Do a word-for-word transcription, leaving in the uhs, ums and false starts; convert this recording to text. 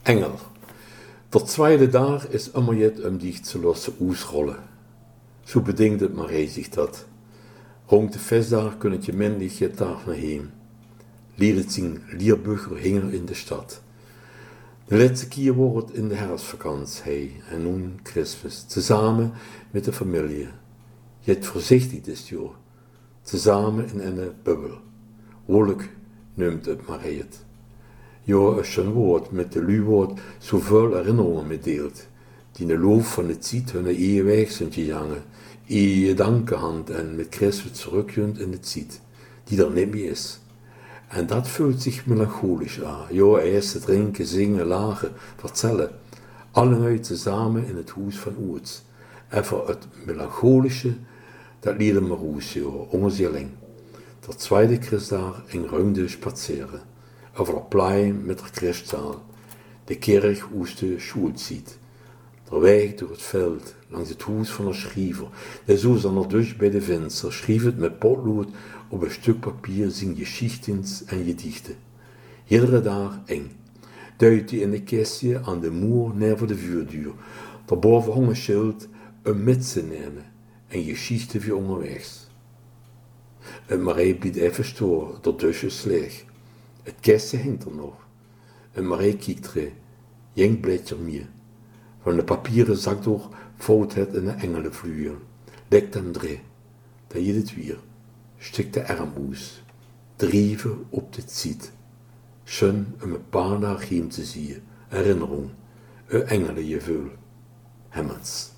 Engel. Der tweede dag is immer jet um dich zu lassen ausrollen. So bedingt het Marie sich dat. Rond de Festdag kun je männlich je Tag naar heem. Lieret zien Lierbücher hinger in de stad. De letzte keer wordt het in de herfstvakantie, hey, en nun Christmas, zusammen mit der Familie. Jet voorzichtig dit jaar, zusammen in een bubbel. Wolk noemt het Marie het. Ja, is een woord met de luwoord zoveel herinneringen meedeelt, die in de loop van de tijd hun eeuw weg zijn gegangen, eer je dankenhand en met Christus terugkunt in de tijd, die er niet meer is. En dat voelt zich melancholisch aan. Ja, eten, drinken, zingen, lachen, vertellen. Allen uit samen in het huis van Oets. En voor het melancholische, dat lieden me roes, ja, ongezellig. Der tweede Christdag in ruimte spazeren. Over de plein met de Christzaal. De kerk uit de Schulzeit. Der weg door het veld, langs het huis van de schrijver. Der zo zat er dus bij de venster, schreef het met potlood op een stuk papier zijn geschichtens en gedichten. Iedere dag eng. Duidt hij in de kistje aan de muur neer voor de vuurduur. Daarboven hong een schild, een mitse nemen en geschichten voor onderwegs. En Marie biedt even stoor, dat dusje slecht. Het kistje hangt er nog. En Marie kijkt er, jeng bladje meer. Van de papieren zakdoek vouwt het in een engelenvluur. Lekt hem drie. Dan je het weer. Stikt de arm uit. Drieven op de tijd. Schön om een paar dagen heen te zien. Herinnering. Een engelengevoel. Hemmens.